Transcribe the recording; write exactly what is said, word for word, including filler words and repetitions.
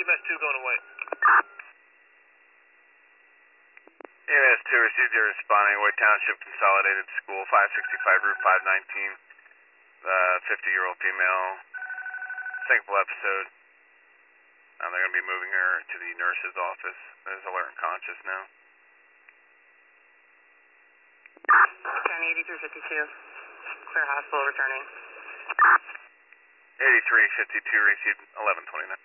M S two going away. E M S two received your responding, White Township Consolidated School, five sixty-five Route five nineteen, uh, fifty-year-old female, second full episode. Um, they're going to be moving her to the nurse's office. Is alert and conscious now. ten eighty-three fifty-two, clear hospital returning. eighty-three fifty-two received eleven twenty-nine.